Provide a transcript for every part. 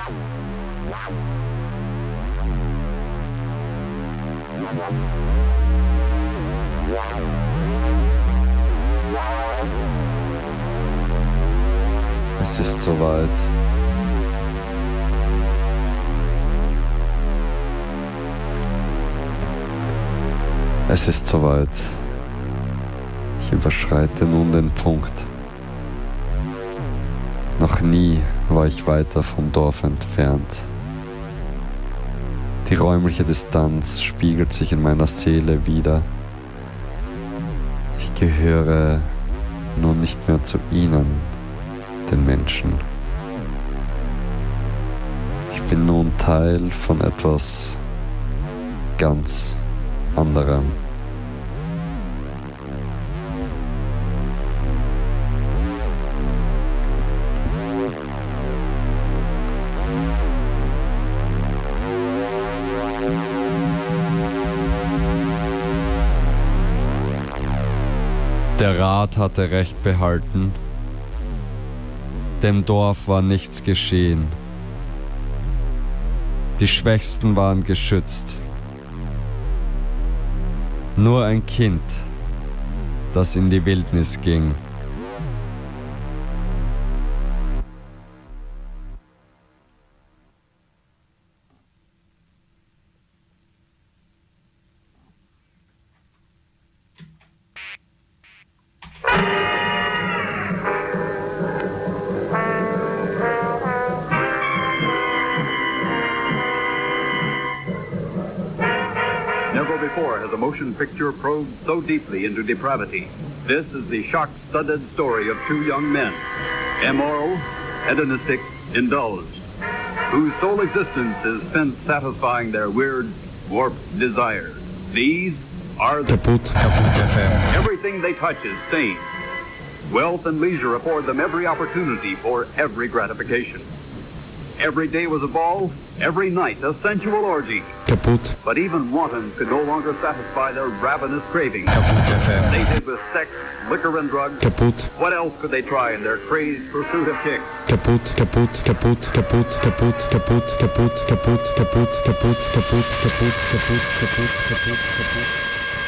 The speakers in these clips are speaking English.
Es ist soweit. Es ist soweit. Ich überschreite nun den Punkt. Noch nie war ich weiter vom Dorf entfernt. Die räumliche Distanz spiegelt sich in meiner Seele wider. Ich gehöre nun nicht mehr zu ihnen, den Menschen. Ich bin nun Teil von etwas ganz anderem. Der Rat hatte Recht behalten. Dem Dorf war nichts geschehen. Die Schwächsten waren geschützt. Nur ein Kind, das in die Wildnis ging. Never before has a motion picture probed so deeply into depravity. This is the shock-studded story of two young men, immoral, hedonistic, indulged, whose sole existence is spent satisfying their weird, warped desires. These are the Kaputt FM. everything they touch is stained. Wealth and leisure afford them every opportunity for every gratification. Every day was a ball, every night a sensual orgy. Kaputt. But even wanton could no longer satisfy their ravenous cravings. Kaputt FM. Sated with sex, liquor, and drugs, Kaputt. what else could they try in their crazed pursuit of kicks? Kaputt, kaputt, kaputt, kaputt, kaputt, kaputt, kaputt, kaputt, kaputt, kaputt, kaputt, kaputt, kaputt, kaputt, kaputt, kaputt.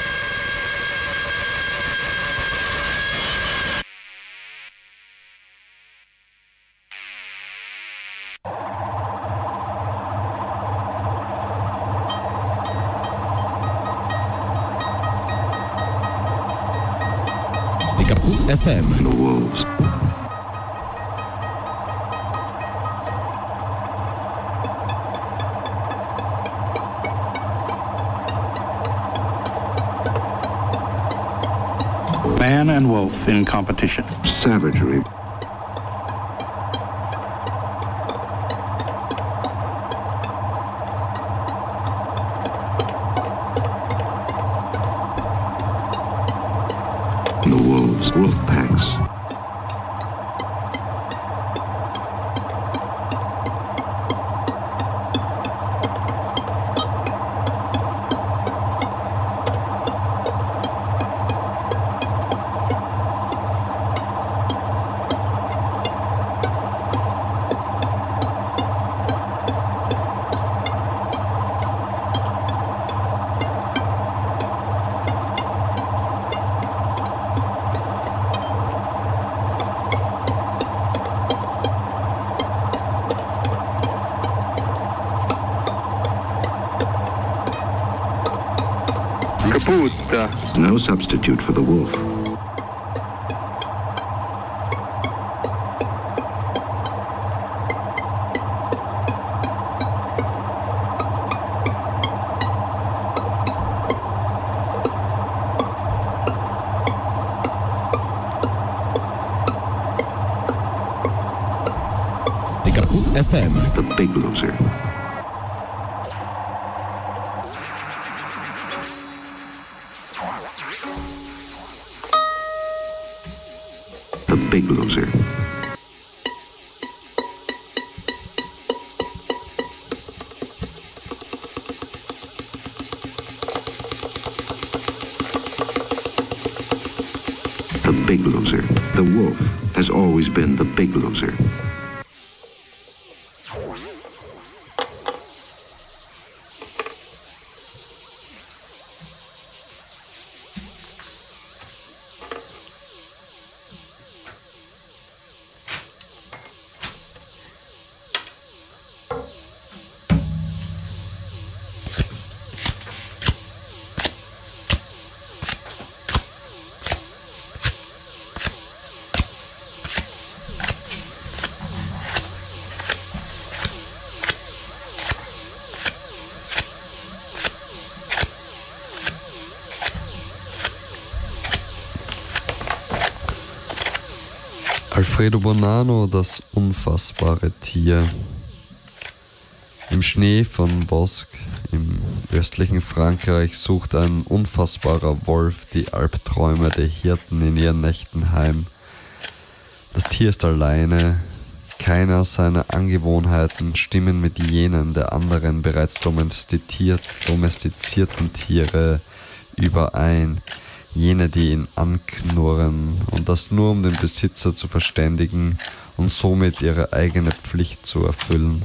Kaputt FM. The wolves. Man and wolf in competition. Savagery. The wolves, wolf packs. No substitute for the wolf. The Kaputt FM. The big loser. The big loser. The big loser. The wolf has always been the big loser. Alfredo Bonanno, das unfassbare Tier. Im Schnee von Bosc im östlichen Frankreich sucht ein unfassbarer Wolf die Albträume der Hirten in ihren Nächten heim. Das Tier ist alleine. Keiner seiner Angewohnheiten stimmen mit jenen der anderen bereits domestizierten Tiere überein. Jene, die ihn anknurren, und das nur um den Besitzer zu verständigen und somit ihre eigene Pflicht zu erfüllen.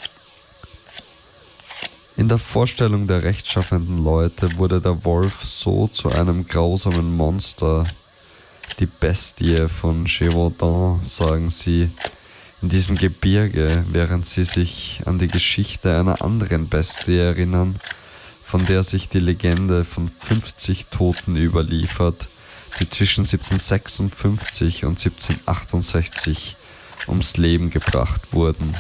In der Vorstellung der rechtschaffenden Leute wurde der Wolf so zu einem grausamen Monster. Die Bestie von Gévaudan, sagen sie, in diesem Gebirge, während sie sich an die Geschichte einer anderen Bestie erinnern, von der sich die Legende von 50 Toten überliefert, die zwischen 1756 und 1768 ums Leben gebracht wurden.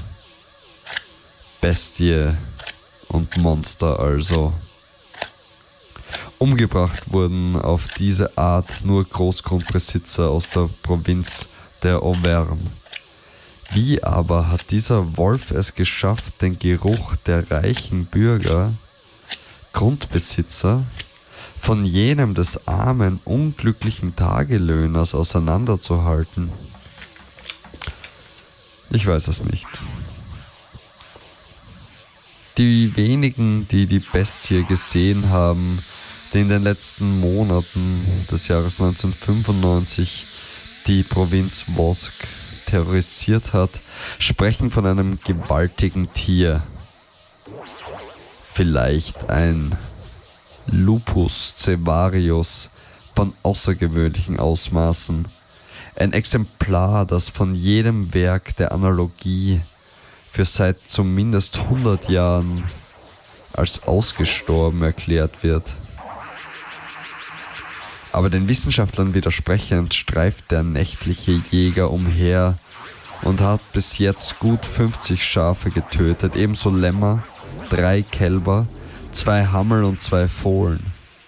Bestie und Monster also. Umgebracht wurden auf diese Art nur Großgrundbesitzer aus der Provinz der Auvergne. Wie aber hat dieser Wolf es geschafft, den Geruch der reichen Bürger, Grundbesitzer, von jenem des armen, unglücklichen Tagelöhners auseinanderzuhalten? Ich weiß es nicht. Die wenigen, die die Bestie gesehen haben, die in den letzten Monaten des Jahres 1995 die Provinz Bosc terrorisiert hat, sprechen von einem gewaltigen Tier. Vielleicht ein Lupus cevarius von außergewöhnlichen Ausmaßen. Ein Exemplar, das von jedem Werk der Analogie für seit zumindest 100 Jahren als ausgestorben erklärt wird. Aber den Wissenschaftlern widersprechend streift der nächtliche Jäger umher und hat bis jetzt gut 50 Schafe getötet, ebenso Lämmer, 3 Kälber, 2 Hammel und 2 Fohlen.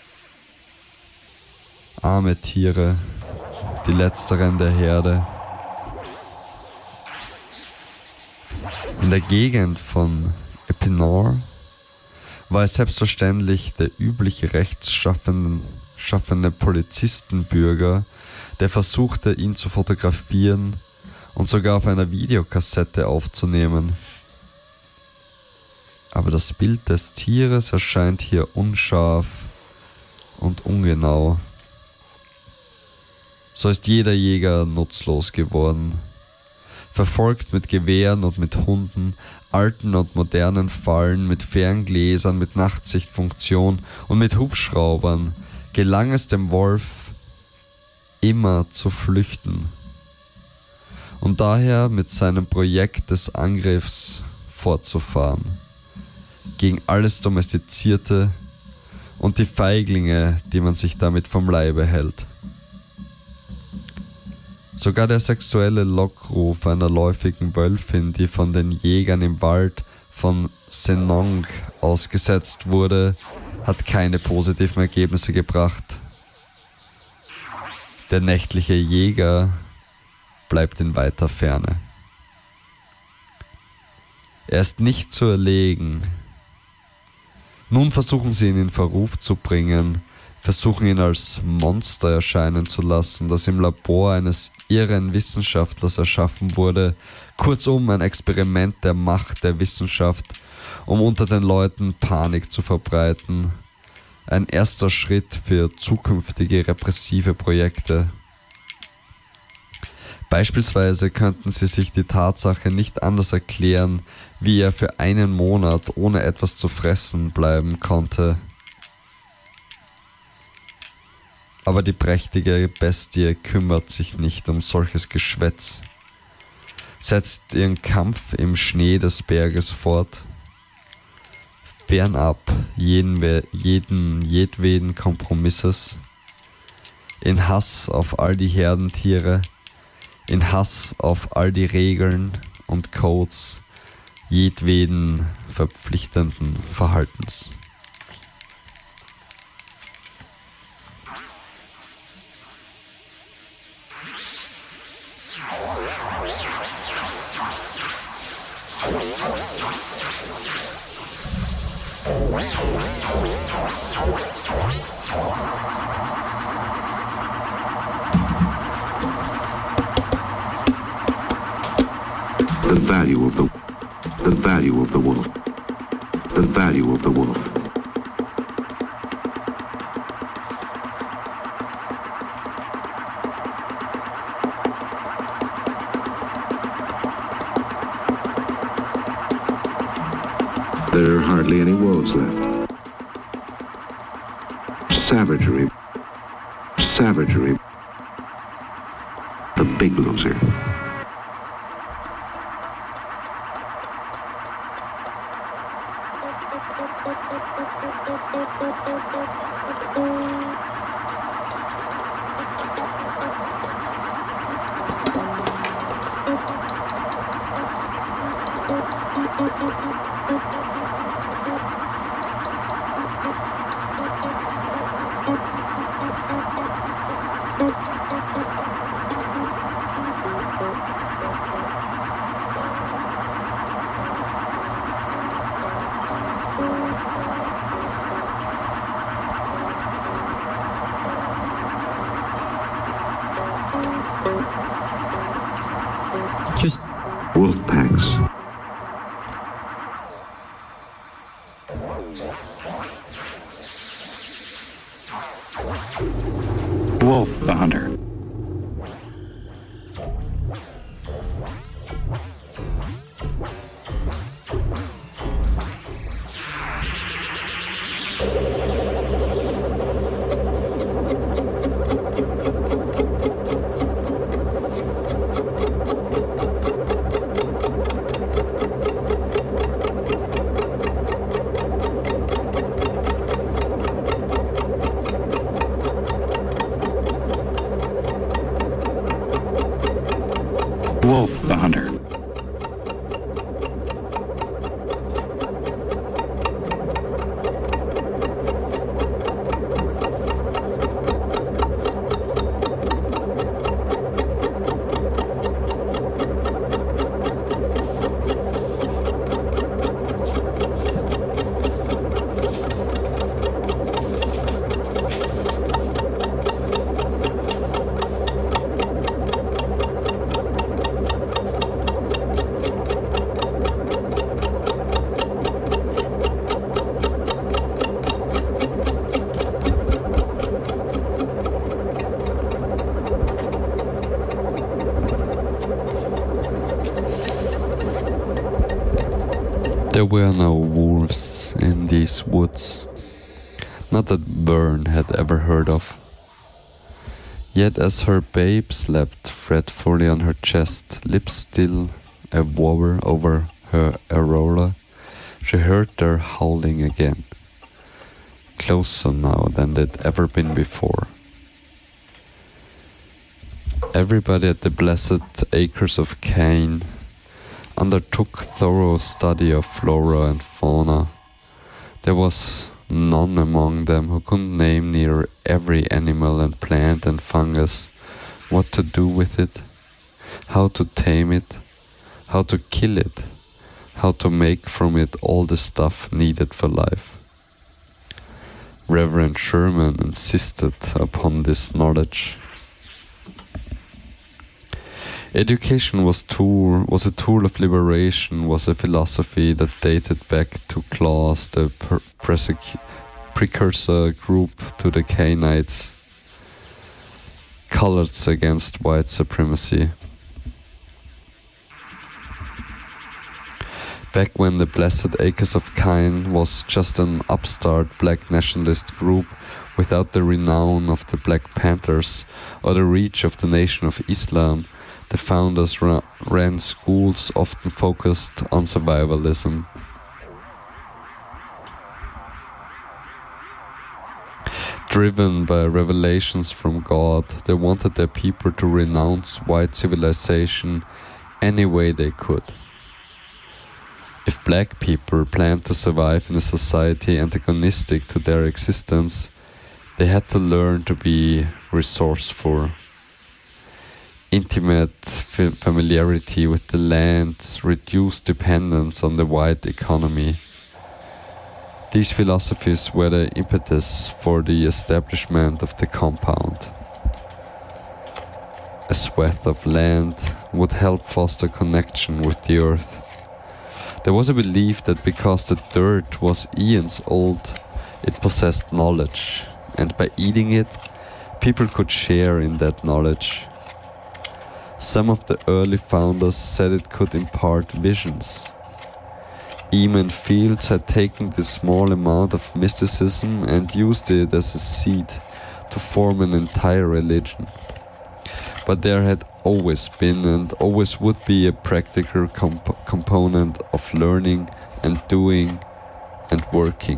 Arme Tiere, die letzteren der Herde. In der Gegend von Epinal war es selbstverständlich der übliche rechtschaffende Polizistenbürger, der versuchte, ihn zu fotografieren und sogar auf einer Videokassette aufzunehmen. Aber das Bild des Tieres erscheint hier unscharf und ungenau. So ist jeder Jäger nutzlos geworden. Verfolgt mit Gewehren und mit Hunden, alten und modernen Fallen, mit Ferngläsern, mit Nachtsichtfunktion und mit Hubschraubern, gelang es dem Wolf, immer zu flüchten und daher mit seinem Projekt des Angriffs fortzufahren, gegen alles Domestizierte und die Feiglinge, die man sich damit vom Leibe hält. Sogar der sexuelle Lockruf einer läufigen Wölfin, die von den Jägern im Wald von Senong ausgesetzt wurde, hat keine positiven Ergebnisse gebracht. Der nächtliche Jäger bleibt in weiter Ferne. Er ist nicht zu erlegen. Nun versuchen sie ihn in Verruf zu bringen, versuchen ihn als Monster erscheinen zu lassen, das im Labor eines irren Wissenschaftlers erschaffen wurde. Kurzum ein Experiment der Macht der Wissenschaft, um unter den Leuten Panik zu verbreiten. Ein erster Schritt für zukünftige repressive Projekte. Beispielsweise könnten sie sich die Tatsache nicht anders erklären, wie er für einen Monat ohne etwas zu fressen bleiben konnte. Aber die prächtige Bestie kümmert sich nicht um solches Geschwätz, setzt ihren Kampf im Schnee des Berges fort, fernab jedweden Kompromisses, in Hass auf all die Herdentiere, in Hass auf all die Regeln und Codes jedweden verpflichtenden Verhaltens. The value of the wolf. The value of the wolf. There are hardly any wolves left. Savagery. Savagery. The big loser. Wolf packs. Wolf the Hunter. Wolf the Hunter. There were no wolves in these woods, not that Vern had ever heard of. Yet as her babe slept fretfully on her chest, lips still a waver over her aurora, she heard their howling again, closer now than they'd ever been before. Everybody at the blessed acres of Cain undertook thorough study of flora and fauna. There was none among them who couldn't name near every animal and plant and fungus, what to do with it, how to tame it, how to kill it, how to make from it all the stuff needed for life. Reverend Sherman insisted upon this knowledge. Education was a tool of liberation, was a philosophy that dated back to Claus, the precursor group to the Cainites, coloreds against white supremacy. Back when the Blessed Acres of Cain was just an upstart black nationalist group without the renown of the Black Panthers or the reach of the Nation of Islam, the founders ran schools often focused on survivalism. Driven by revelations from God, they wanted their people to renounce white civilization any way they could. If black people planned to survive in a society antagonistic to their existence, they had to learn to be resourceful. intimate familiarity with the land, reduced dependence on the white economy. These philosophies were the impetus for the establishment of the compound. A swath of land would help foster connection with the earth. There was a belief that because the dirt was eons old, it possessed knowledge, and by eating it, people could share in that knowledge. Some of the early founders said it could impart visions. Eamon Fields had taken this small amount of mysticism and used it as a seed to form an entire religion. But there had always been and always would be a practical component of learning and doing and working.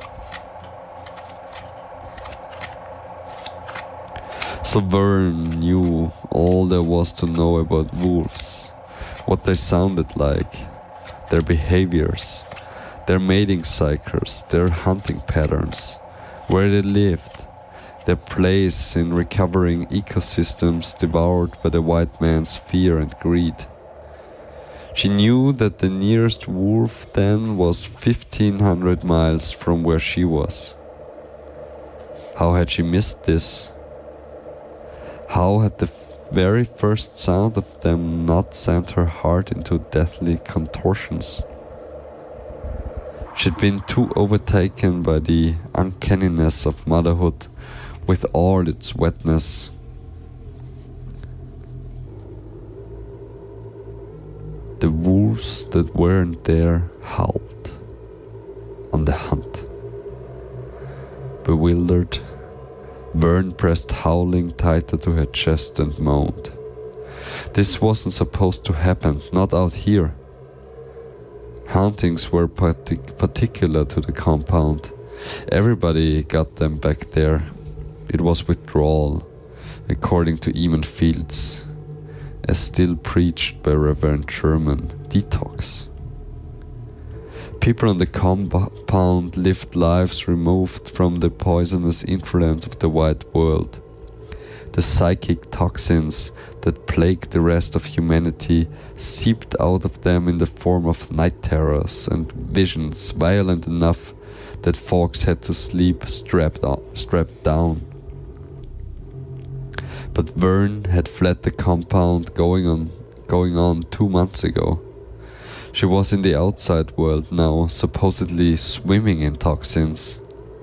So Vern knew all there was to know about wolves, what they sounded like, their behaviors, their mating cycles, their hunting patterns, where they lived, their place in recovering ecosystems devoured by the white man's fear and greed. She knew that the nearest wolf then was 1,500 miles from where she was. How had she missed this? How had the very first sound of them not sent her heart into deathly contortions? She'd been too overtaken by the uncanniness of motherhood with all its wetness. The wolves that weren't there howled on the hunt. Bewildered, Vern pressed howling tighter to her chest and moaned. This wasn't supposed to happen, not out here. Hauntings were particular to the compound. Everybody got them back there. It was withdrawal, according to Eamon Fields, as still preached by Reverend Sherman, detox. People on the compound lived lives removed from the poisonous influence of the white world. The psychic toxins that plagued the rest of humanity seeped out of them in the form of night terrors and visions violent enough that folks had to sleep strapped down. But Vern had fled the compound going on 2 months ago. She was in the outside world now, supposedly swimming in toxins.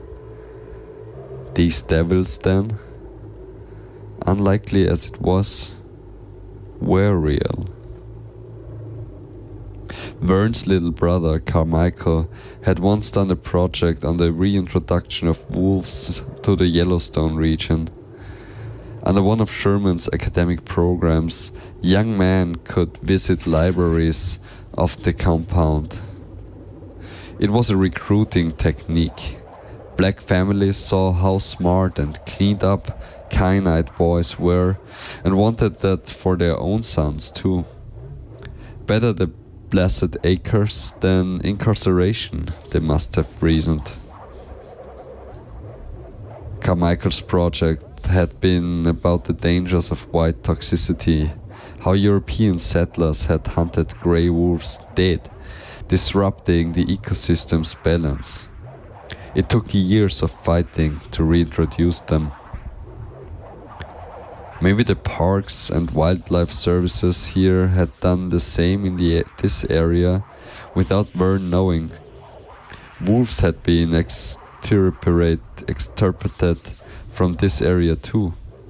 These devils then, unlikely as it was, were real. Vern's little brother, Carmichael, had once done a project on the reintroduction of wolves to the Yellowstone region. Under one of Sherman's academic programs, young men could visit libraries of the compound. It was a recruiting technique. Black families saw how smart and cleaned up kine-eyed boys were and wanted that for their own sons too. Better the blessed acres than incarceration, they must have reasoned. Carmichael's project had been about the dangers of white toxicity, how European settlers had hunted grey wolves dead, disrupting the ecosystem's balance. It took years of fighting to reintroduce them. Maybe the parks and wildlife services here had done the same in this area without Vern knowing. Wolves had been extirpated from this area too.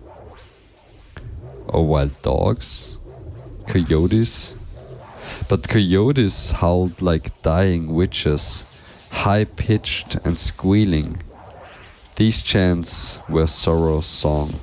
Or wild dogs? Coyotes? But coyotes howled like dying witches, high-pitched and squealing. These chants were sorrow's song.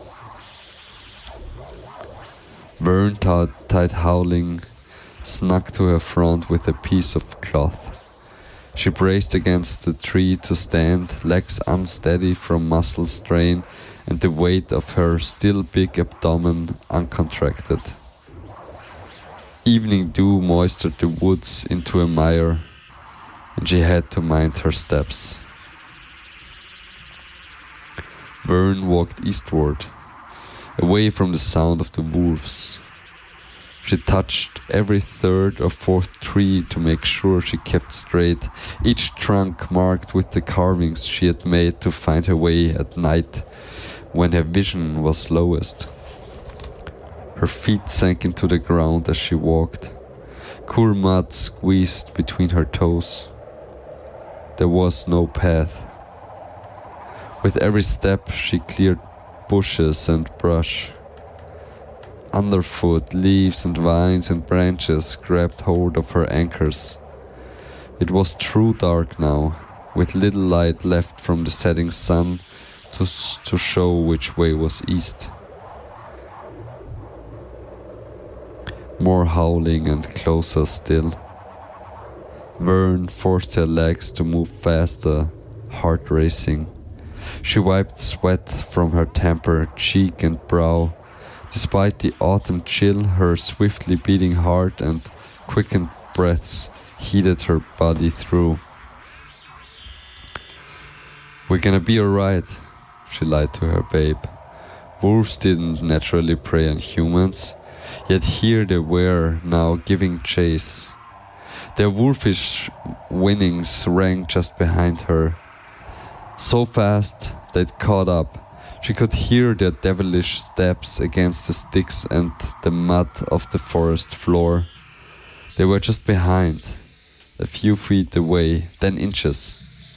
Vern tied howling snug to her front with a piece of cloth. She braced against the tree to stand, legs unsteady from muscle strain and the weight of her still big abdomen uncontracted. Evening dew moistured the woods into a mire, and she had to mind her steps. Vern walked eastward. away from the sound of the wolves. She touched every third or fourth tree to make sure she kept straight, each trunk marked with the carvings she had made to find her way at night when her vision was lowest. Her feet sank into the ground as she walked. Cool mud squeezed between her toes. There was no path. With every step she cleared bushes and brush. Underfoot, leaves and vines and branches grabbed hold of her anchors. It was true dark now, with little light left from the setting sun to show which way was east. More howling and closer still. Vern forced her legs to move faster, heart racing. She wiped sweat from her temper, cheek and brow. Despite the autumn chill, her swiftly beating heart and quickened breaths heated her body through. "We're gonna be alright," she lied to her babe. Wolves didn't naturally prey on humans, yet here they were now giving chase. Their wolfish whinings rang just behind her. So fast they'd caught up. She could hear their devilish steps against the sticks and the mud of the forest floor. They were just behind, a few feet away, then inches.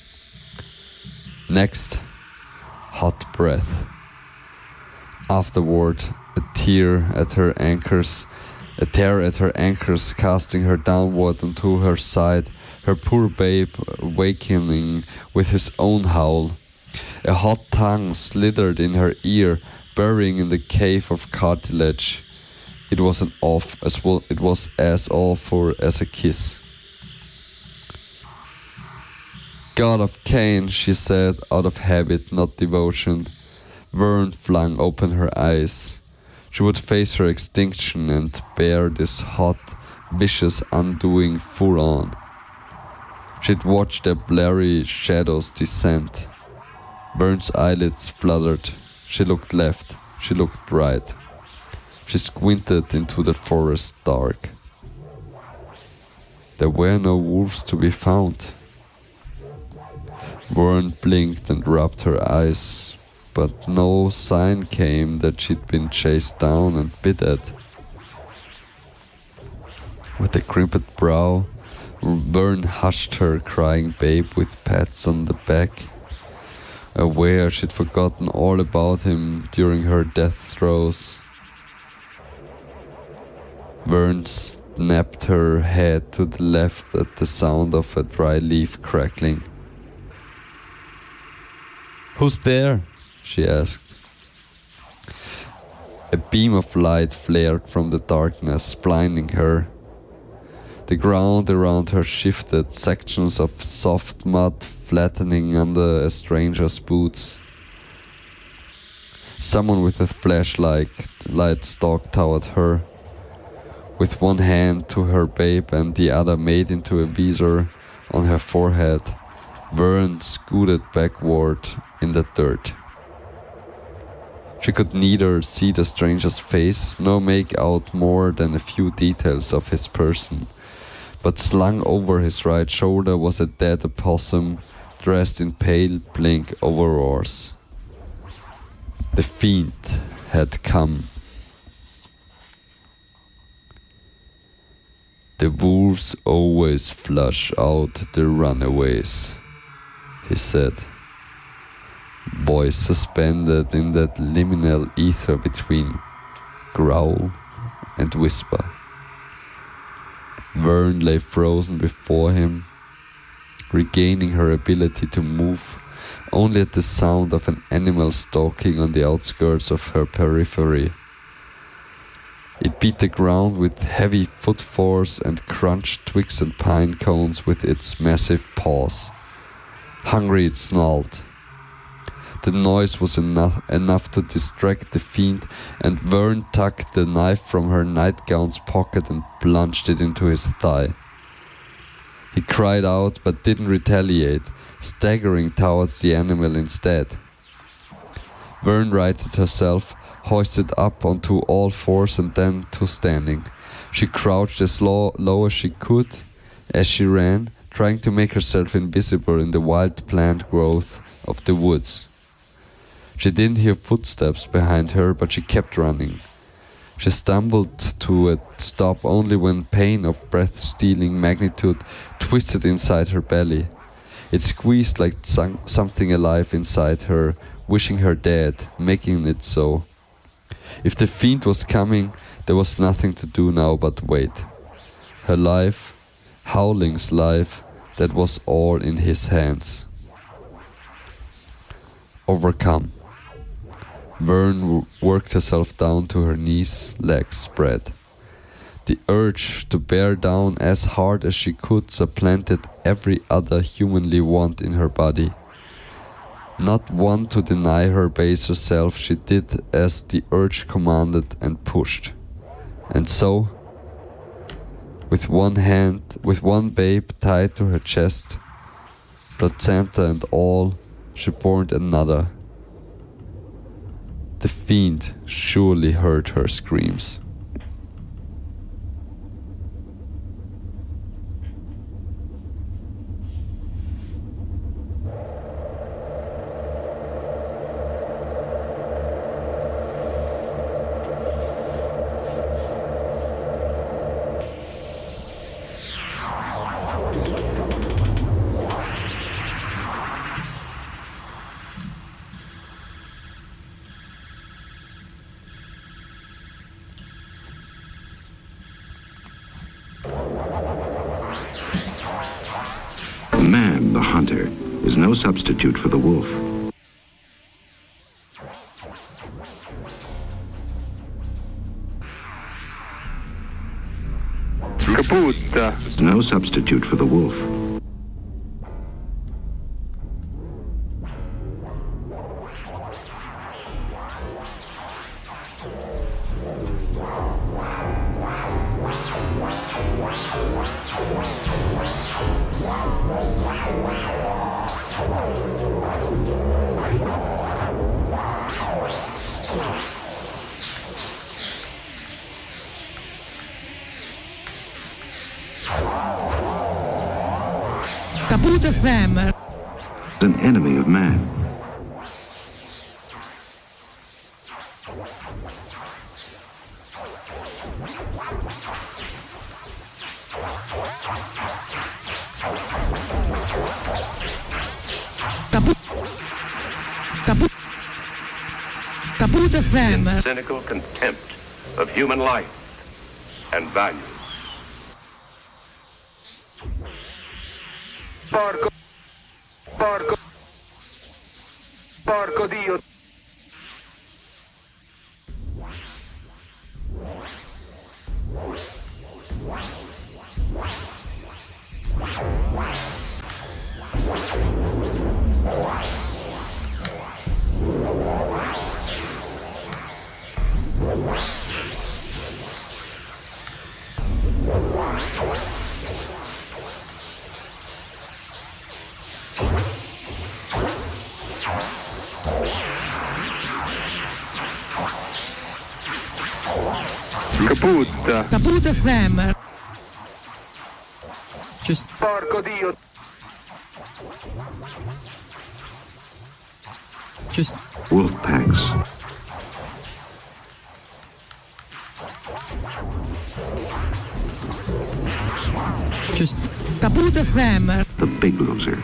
Next, hot breath. Afterward, a tear at her anchors, a tear at her anchors, casting her downward onto her side, her poor babe awakening with his own howl. A hot tongue slithered in her ear, burying in the cave of cartilage. It was it was as awful as a kiss. "God of Cain," she said, out of habit, not devotion. Vern flung open her eyes. She would face her extinction and bear this hot, vicious undoing full on. She'd watch their blurry shadows descend. Vern's eyelids fluttered. She looked left. She looked right. She squinted into the forest dark. There were no wolves to be found. Vern blinked and rubbed her eyes, but no sign came that she'd been chased down and bit at. With a crimped brow, Vern hushed her crying babe with pats on the back. Aware she'd forgotten all about him during her death throes. Vern snapped her head to the left at the sound of a dry leaf crackling. "Who's there?" she asked. A beam of light flared from the darkness, blinding her. The ground around her shifted, sections of soft mud flattening under a stranger's boots. Someone with a flashlight stalked toward her. With one hand to her babe and the other made into a visor on her forehead, Vern scooted backward in the dirt. She could neither see the stranger's face nor make out more than a few details of his person, but slung over his right shoulder was a dead opossum dressed in pale pink overalls. The fiend had come. "The wolves always flush out the runaways," he said, voice suspended in that liminal ether between growl and whisper. Vern lay frozen before him, regaining her ability to move only at the sound of an animal stalking on the outskirts of her periphery. It beat the ground with heavy foot force and crunched twigs and pine cones with its massive paws. Hungry it snarled. The noise was enough to distract the fiend, and Vern tugged the knife from her nightgown's pocket and plunged it into his thigh. He cried out but didn't retaliate, staggering towards the animal instead. Vern righted herself, hoisted up onto all fours and then to standing. She crouched as low as she could as she ran, trying to make herself invisible in the wild plant growth of the woods. She didn't hear footsteps behind her, but she kept running. She stumbled to a stop only when pain of breath-stealing magnitude twisted inside her belly. It squeezed like something alive inside her, wishing her dead, making it so. If the fiend was coming, there was nothing to do now but wait. Her life, Howling's life, that was all in his hands. Overcome. Vern worked herself down to her knees, legs spread. The urge to bear down as hard as she could supplanted every other humanly want in her body. Not one to deny her baser self, she did as the urge commanded and pushed. And so, with one babe tied to her chest, placenta and all, she bore another. The fiend surely heard her screams. Man, the hunter, is no substitute for the wolf. Is no substitute for the wolf. Kaput FM. An enemy of man. Kaput FM. Cynical contempt of human life and values. Porco Dio. Kaput FM. Just Porco Dio. Just Wolf packs. Just Kaput FM. The big loser.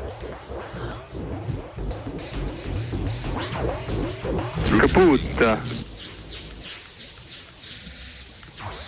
Kaput.